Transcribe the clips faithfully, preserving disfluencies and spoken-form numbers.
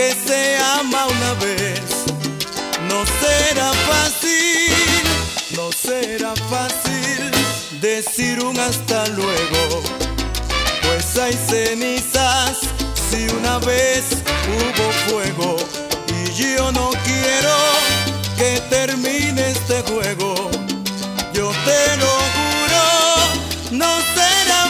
que se ama una vez. No será fácil, no será fácil decir un hasta luego, pues hay cenizas si una vez hubo fuego. Y yo no quiero que termine este juego, yo te lo juro, no será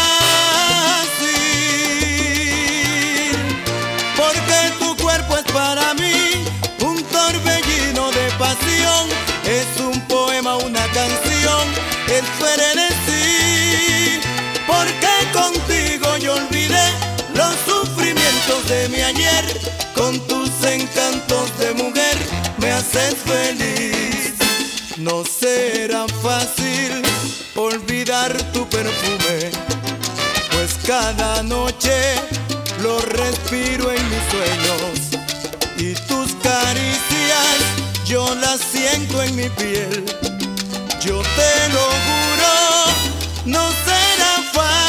fácil, porque tu cuerpo es para mí un torbellino de pasión, es un poema, una canción, el frenesí, porque contigo yo olvidé los sufrimientos de mi ayer, con tus encantos de mujer me haces feliz. No será fácil olvidar tu perfume, pues cada noche lo respiro en mis sueños, y tus caricias yo las siento en mi piel. Yo te lo juro, no será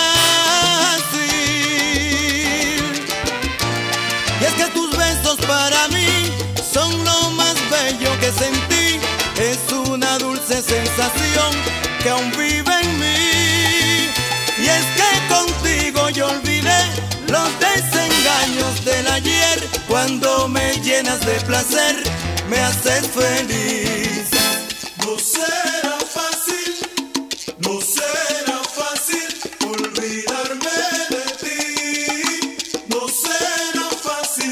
fácil. Y es que tus besos para mí son lo más bello que sentí, es una dulce sensación que aún vive en mí. Y es que contigo yo olvidé los desengaños del ayer, cuando me llenas de placer me haces feliz. No será fácil, no será fácil olvidarme de ti, no será fácil.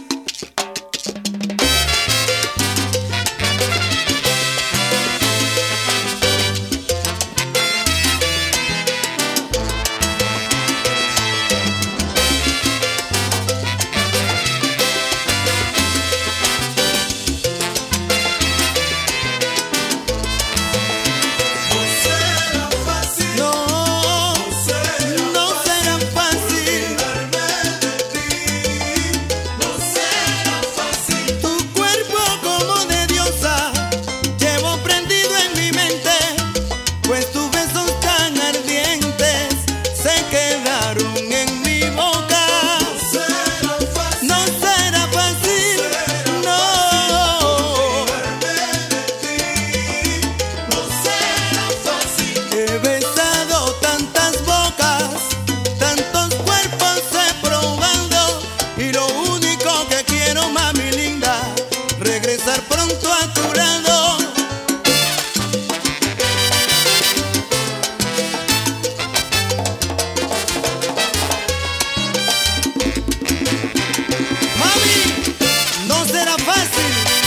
Regresar pronto a tu lado. Mami, no será fácil.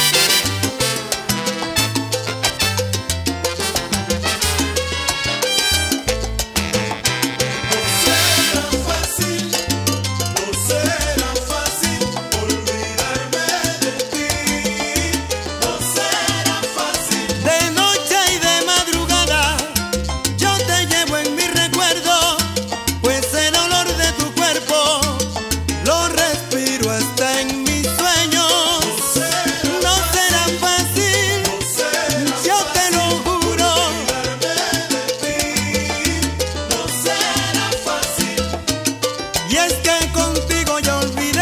No será fácil, no será fácil olvidarme de ti. No será fácil. De noche y de madrugada yo te llevo en mi recuerdo, pues el olor de tu cuerpo lo respiro hasta en mis sueños. No será fácil, yo te lo juro. No será fácil. Y es que contigo yo olvidé